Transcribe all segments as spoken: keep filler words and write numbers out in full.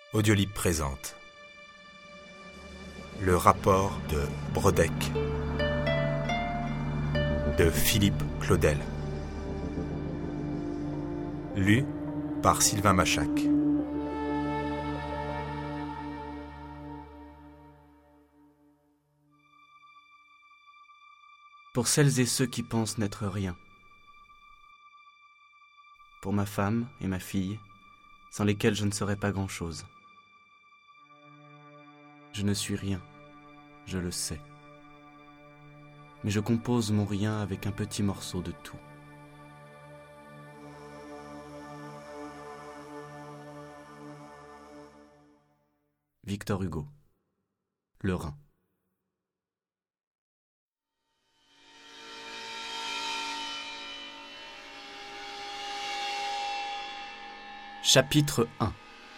Audiolib présente Le rapport de Brodeck de Philippe Claudel. Lu par Sylvain Machac. Pour celles et ceux qui pensent n'être rien. Pour ma femme et ma fille, sans lesquelles je ne serais pas grand-chose. Je ne suis rien, je le sais. Mais je compose mon rien avec un petit morceau de tout. Victor Hugo. Le Rhin. Chapitre un.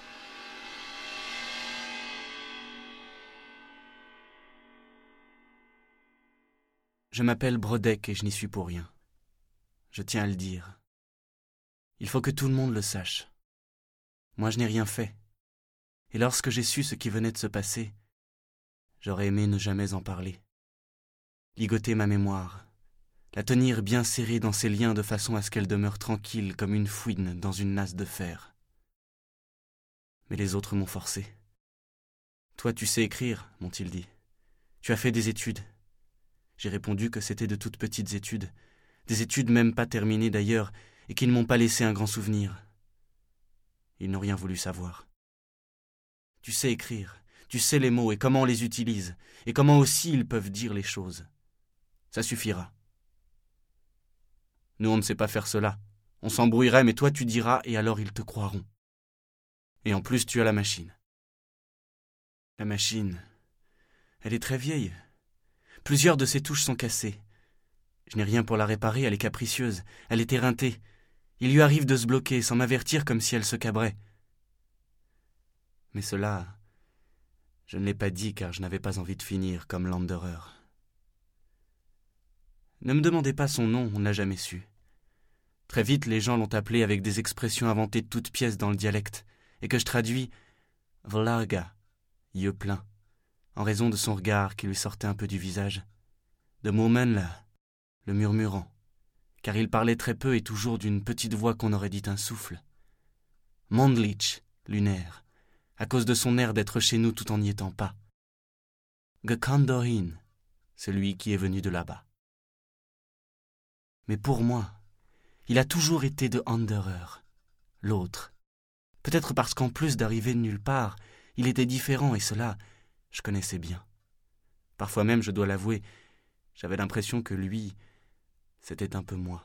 Je m'appelle Brodeck et je n'y suis pour rien. Je tiens à le dire. Il faut que tout le monde le sache. Moi, je n'ai rien fait. Et lorsque j'ai su ce qui venait de se passer, j'aurais aimé ne jamais en parler. Ligoter ma mémoire, la tenir bien serrée dans ses liens de façon à ce qu'elle demeure tranquille comme une fouine dans une nasse de fer. Mais les autres m'ont forcé. « Toi, tu sais écrire, m'ont-ils dit. Tu as fait des études. » J'ai répondu que c'était de toutes petites études, des études même pas terminées d'ailleurs, et qui ne m'ont pas laissé un grand souvenir. Ils n'ont rien voulu savoir. « Tu sais écrire, tu sais les mots et comment on les utilise, et comment aussi ils peuvent dire les choses. Ça suffira. Nous, on ne sait pas faire cela. On s'embrouillerait, mais toi tu diras, et alors ils te croiront. Et en plus, tu as la machine. » La machine, elle est très vieille. Plusieurs de ses touches sont cassées. Je n'ai rien pour la réparer, elle est capricieuse, elle est éreintée. Il lui arrive de se bloquer sans m'avertir comme si elle se cabrait. Mais cela, je ne l'ai pas dit car je n'avais pas envie de finir comme Landerer. Ne me demandez pas son nom, on ne l'a jamais su. Très vite, les gens l'ont appelé avec des expressions inventées de toutes pièces dans le dialecte, et que je traduis « Vlaga », yeux pleins, en raison de son regard qui lui sortait un peu du visage, de Momenla, le murmurant, car il parlait très peu et toujours d'une petite voix qu'on aurait dit un souffle, Mondlich, lunaire, à cause de son air d'être chez nous tout en n'y étant pas, Gekandohin, celui qui est venu de là-bas. Mais pour moi, il a toujours été de Anderer, l'autre. Peut-être parce qu'en plus d'arriver de nulle part, il était différent et cela, je connaissais bien. Parfois même, je dois l'avouer, j'avais l'impression que lui, c'était un peu moi.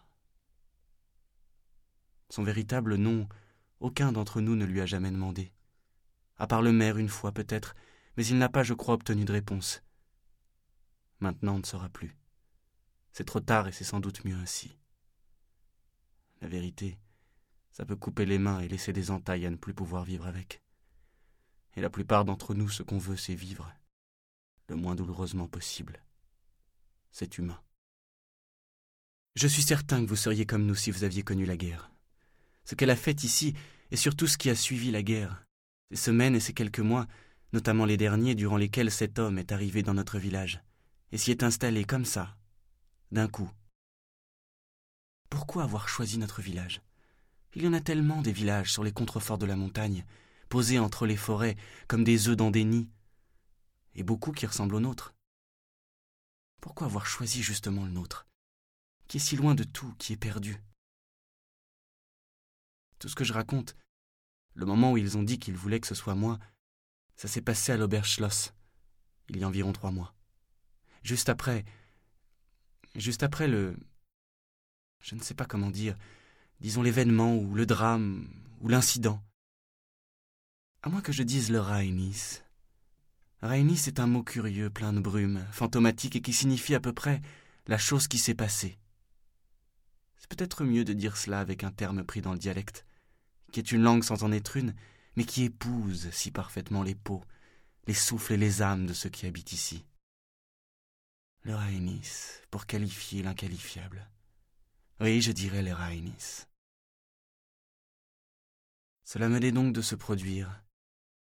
Son véritable nom, aucun d'entre nous ne lui a jamais demandé. À part le maire une fois peut-être, mais il n'a pas, je crois, obtenu de réponse. Maintenant, on ne saura plus. C'est trop tard et c'est sans doute mieux ainsi. La vérité, ça peut couper les mains et laisser des entailles à ne plus pouvoir vivre avec. Et la plupart d'entre nous, ce qu'on veut, c'est vivre, le moins douloureusement possible. C'est humain. Je suis certain que vous seriez comme nous si vous aviez connu la guerre. Ce qu'elle a fait ici, et surtout ce qui a suivi la guerre, ces semaines et ces quelques mois, notamment les derniers durant lesquels cet homme est arrivé dans notre village, et s'y est installé comme ça, d'un coup. Pourquoi avoir choisi notre village ? Il y en a tellement des villages sur les contreforts de la montagne, posés entre les forêts comme des œufs dans des nids, et beaucoup qui ressemblent aux nôtres. Pourquoi avoir choisi justement le nôtre, qui est si loin de tout, qui est perdu ? Tout ce que je raconte, le moment où ils ont dit qu'ils voulaient que ce soit moi, ça s'est passé à l'Oberschloss, il y a environ trois mois. Juste après, juste après le... je ne sais pas comment dire, disons l'événement ou le drame ou l'incident. À moins que je dise le Rheinis. Rheinis est un mot curieux, plein de brume, fantomatique et qui signifie à peu près la chose qui s'est passée. C'est peut-être mieux de dire cela avec un terme pris dans le dialecte, qui est une langue sans en être une, mais qui épouse si parfaitement les peaux, les souffles et les âmes de ceux qui habitent ici. Le Rheinis, pour qualifier l'inqualifiable. Oui, je dirais le Rheinis. Cela menait donc de se produire,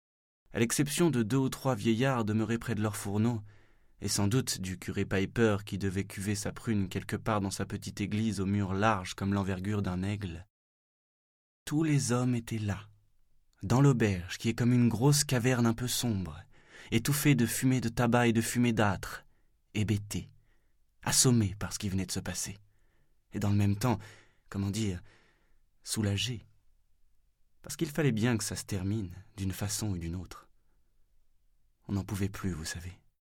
À l'exception de deux ou trois vieillards demeurés près de leur fourneau, et sans doute du curé Piper qui devait cuver sa prune quelque part dans sa petite église aux murs larges comme l'envergure d'un aigle, tous les hommes étaient là, dans l'auberge qui est comme une grosse caverne un peu sombre, étouffée de fumée de tabac et de fumée d'âtre, hébétés, assommés par ce qui venait de se passer, et dans le même temps, comment dire, soulagés, parce qu'il fallait bien que ça se termine, d'une façon ou d'une autre. On n'en pouvait plus, vous savez.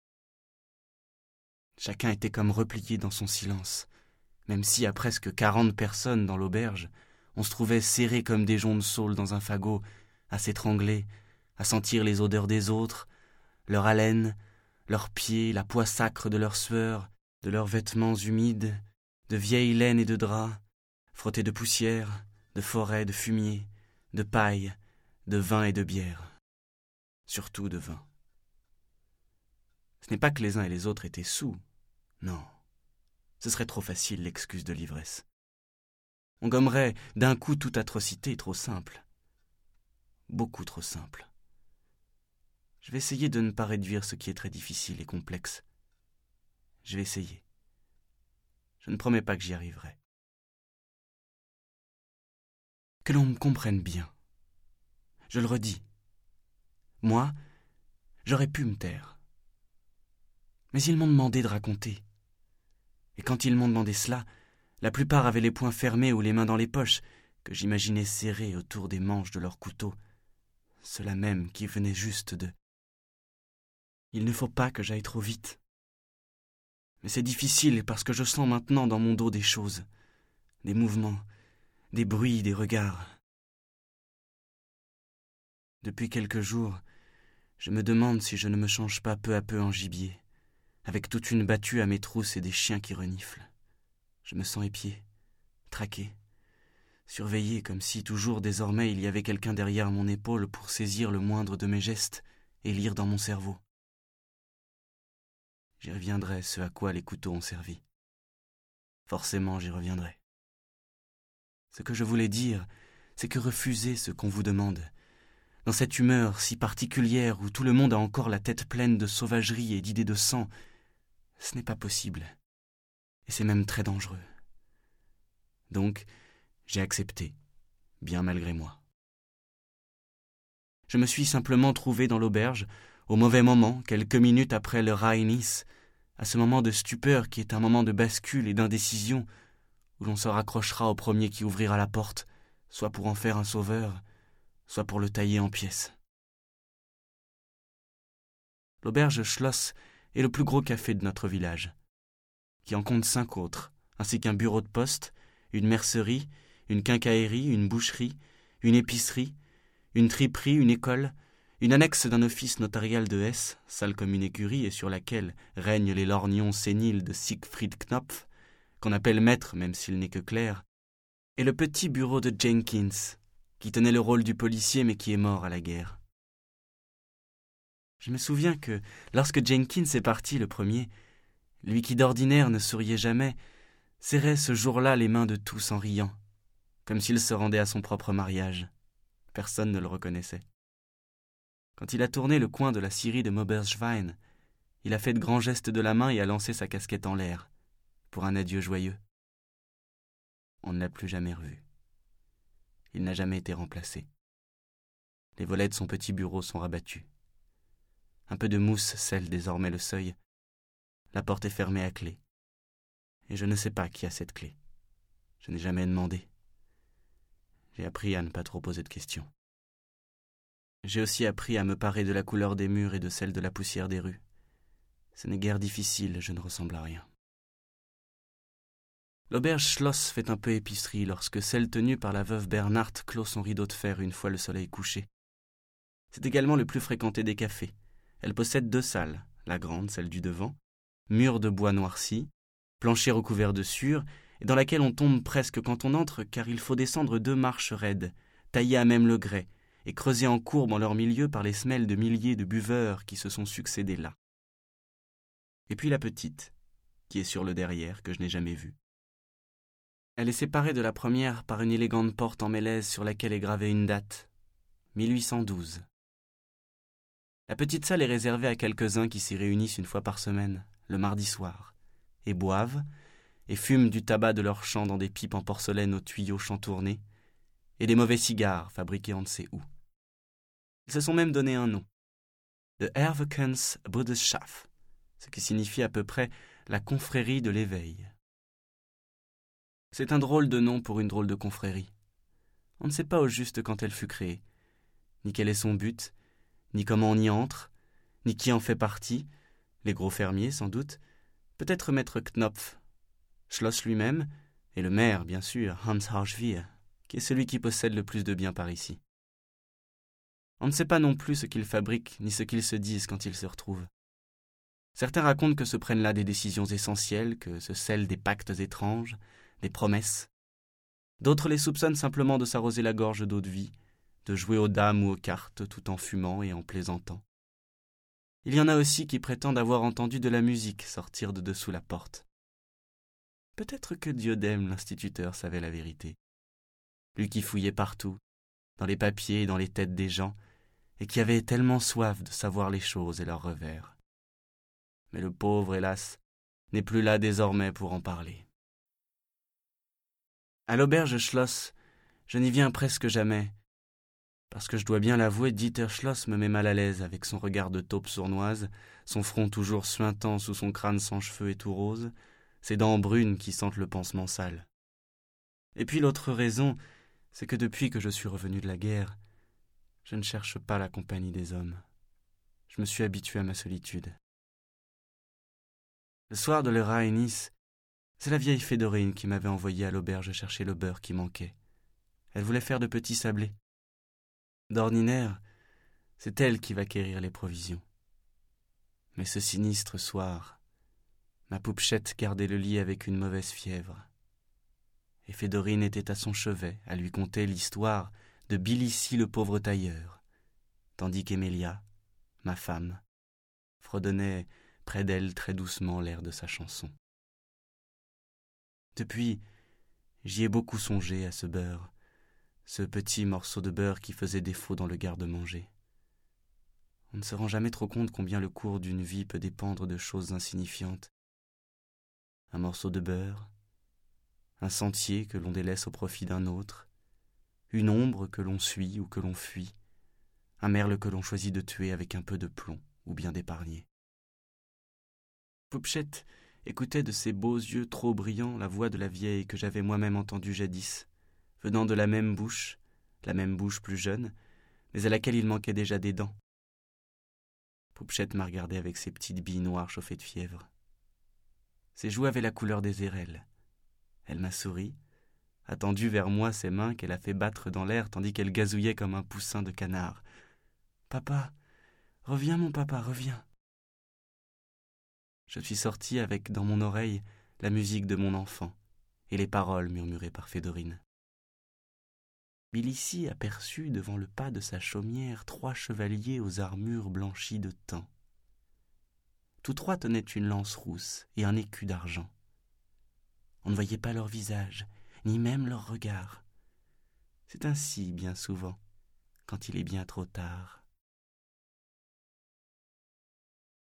Chacun était comme replié dans son silence, même si à presque quarante personnes dans l'auberge, on se trouvait serrés comme des joncs de saule dans un fagot, à s'étrangler, à sentir les odeurs des autres, leur haleine, leurs pieds, la poix sacre de leur sueur, de leurs vêtements humides, de vieilles laines et de draps, frottés de poussière, de forêt, de fumier, de paille, de vin et de bière. Surtout de vin. Ce n'est pas que les uns et les autres étaient saoux. Non. Ce serait trop facile l'excuse de l'ivresse. On gommerait d'un coup toute atrocité trop simple. Beaucoup trop simple. Je vais essayer de ne pas réduire ce qui est très difficile et complexe. Je vais essayer. Je ne promets pas que j'y arriverai. Que l'on me comprenne bien. Je le redis. Moi, j'aurais pu me taire. Mais ils m'ont demandé de raconter. Et quand ils m'ont demandé cela, la plupart avaient les poings fermés ou les mains dans les poches, que j'imaginais serrées autour des manches de leurs couteaux. Ceux-là même qui venaient juste de... Il ne faut pas que j'aille trop vite. Mais c'est difficile parce que je sens maintenant dans mon dos des choses, des mouvements, des bruits, des regards. Depuis quelques jours, je me demande si je ne me change pas peu à peu en gibier, avec toute une battue à mes trousses et des chiens qui reniflent. Je me sens épié, traqué, surveillé comme si toujours désormais il y avait quelqu'un derrière mon épaule pour saisir le moindre de mes gestes et lire dans mon cerveau. J'y reviendrai, ce à quoi les couteaux ont servi. Forcément, j'y reviendrai. Ce que je voulais dire, c'est que refusez ce qu'on vous demande. Dans cette humeur si particulière où tout le monde a encore la tête pleine de sauvagerie et d'idées de sang, ce n'est pas possible. Et c'est même très dangereux. Donc, j'ai accepté, bien malgré moi. Je me suis simplement trouvé dans l'auberge, au mauvais moment, quelques minutes après le Rhein-Nice, à ce moment de stupeur qui est un moment de bascule et d'indécision, où l'on se raccrochera au premier qui ouvrira la porte, soit pour en faire un sauveur, soit pour le tailler en pièces. L'auberge Schloss est le plus gros café de notre village, qui en compte cinq autres, ainsi qu'un bureau de poste, une mercerie, une quincaillerie, une boucherie, une épicerie, une triperie, une école, une annexe d'un office notarial de Hesse, sale comme une écurie et sur laquelle règnent les lorgnons séniles de Siegfried Knopf, qu'on appelle maître même s'il n'est que clerc, et le petit bureau de Jenkins, qui tenait le rôle du policier mais qui est mort à la guerre. Je me souviens que, lorsque Jenkins est parti le premier, lui qui d'ordinaire ne souriait jamais, serrait ce jour-là les mains de tous en riant, comme s'il se rendait à son propre mariage. Personne ne le reconnaissait. Quand il a tourné le coin de la scierie de Moberschwein, il a fait de grands gestes de la main et a lancé sa casquette en l'air, pour un adieu joyeux. On ne l'a plus jamais revu. Il n'a jamais été remplacé. Les volets de son petit bureau sont rabattus. Un peu de mousse scelle désormais le seuil. La porte est fermée à clé. Et je ne sais pas qui a cette clé. Je n'ai jamais demandé. J'ai appris à ne pas trop poser de questions. J'ai aussi appris à me parer de la couleur des murs et de celle de la poussière des rues. Ce n'est guère difficile, je ne ressemble à rien. L'auberge Schloss fait un peu épicerie lorsque celle tenue par la veuve Bernhardt clôt son rideau de fer une fois le soleil couché. C'est également le plus fréquenté des cafés. Elle possède deux salles, la grande, celle du devant, mur de bois noirci, plancher recouvert de sûre, et dans laquelle on tombe presque quand on entre, car il faut descendre deux marches raides, taillées à même le grès, et creusées en courbe en leur milieu par les semelles de milliers de buveurs qui se sont succédés là. Et puis la petite, qui est sur le derrière, que je n'ai jamais vue. Elle est séparée de la première par une élégante porte en mélèze sur laquelle est gravée une date, mille huit cent douze. La petite salle est réservée à quelques-uns qui s'y réunissent une fois par semaine, le mardi soir, et boivent, et fument du tabac de leur champ dans des pipes en porcelaine aux tuyaux chantournés, et des mauvais cigares fabriqués on ne sait où. Ils se sont même donné un nom, The Ervekens Broederschap, ce qui signifie à peu près la confrérie de l'éveil. C'est un drôle de nom pour une drôle de confrérie. On ne sait pas au juste quand elle fut créée, ni quel est son but, ni comment on y entre, ni qui en fait partie, les gros fermiers sans doute, peut-être maître Knopf, Schloss lui-même, et le maire, bien sûr, Hans Harschwihr, qui est celui qui possède le plus de biens par ici. On ne sait pas non plus ce qu'ils fabriquent, ni ce qu'ils se disent quand ils se retrouvent. Certains racontent que se prennent là des décisions essentielles, que se scellent des pactes étranges, des promesses. D'autres les soupçonnent simplement de s'arroser la gorge d'eau de vie, de jouer aux dames ou aux cartes tout en fumant et en plaisantant. Il y en a aussi qui prétendent avoir entendu de la musique sortir de dessous la porte. Peut-être que Diodème, l'instituteur, savait la vérité. Lui qui fouillait partout, dans les papiers et dans les têtes des gens, et qui avait tellement soif de savoir les choses et leurs revers. Mais le pauvre, hélas, n'est plus là désormais pour en parler. À l'auberge Schloss, je n'y viens presque jamais, parce que je dois bien l'avouer, Dieter Schloss me met mal à l'aise avec son regard de taupe sournoise, son front toujours suintant sous son crâne sans cheveux et tout rose, ses dents brunes qui sentent le pansement sale. Et puis l'autre raison, c'est que depuis que je suis revenu de la guerre, je ne cherche pas la compagnie des hommes. Je me suis habitué à ma solitude. Le soir de l'Ereignis, c'est la vieille Fédorine qui m'avait envoyé à l'auberge chercher le beurre qui manquait. Elle voulait faire de petits sablés. D'ordinaire, c'est elle qui va quérir les provisions. Mais ce sinistre soir, ma Poupchette gardait le lit avec une mauvaise fièvre. Et Fédorine était à son chevet à lui conter l'histoire de Bilici le pauvre tailleur, tandis qu'Emélia, ma femme, fredonnait près d'elle très doucement l'air de sa chanson. Depuis, j'y ai beaucoup songé à ce beurre, ce petit morceau de beurre qui faisait défaut dans le garde-manger. On ne se rend jamais trop compte combien le cours d'une vie peut dépendre de choses insignifiantes. Un morceau de beurre, un sentier que l'on délaisse au profit d'un autre, une ombre que l'on suit ou que l'on fuit, un merle que l'on choisit de tuer avec un peu de plomb ou bien d'épargner. Poupchette écoutait de ses beaux yeux trop brillants la voix de la vieille que j'avais moi-même entendue jadis, venant de la même bouche, la même bouche plus jeune, mais à laquelle il manquait déjà des dents. Poupchette m'a regardé avec ses petites billes noires chauffées de fièvre. Ses joues avaient la couleur des érelles. Elle m'a souri, a tendu vers moi ses mains qu'elle a fait battre dans l'air tandis qu'elle gazouillait comme un poussin de canard. « Papa, reviens mon papa, reviens !» Je suis sorti avec dans mon oreille la musique de mon enfant et les paroles murmurées par Fédorine. Bilici aperçut devant le pas de sa chaumière trois chevaliers aux armures blanchies de tan. Tous trois tenaient une lance rousse et un écu d'argent. On ne voyait pas leur visage, ni même leur regard. C'est ainsi, bien souvent, quand il est bien trop tard.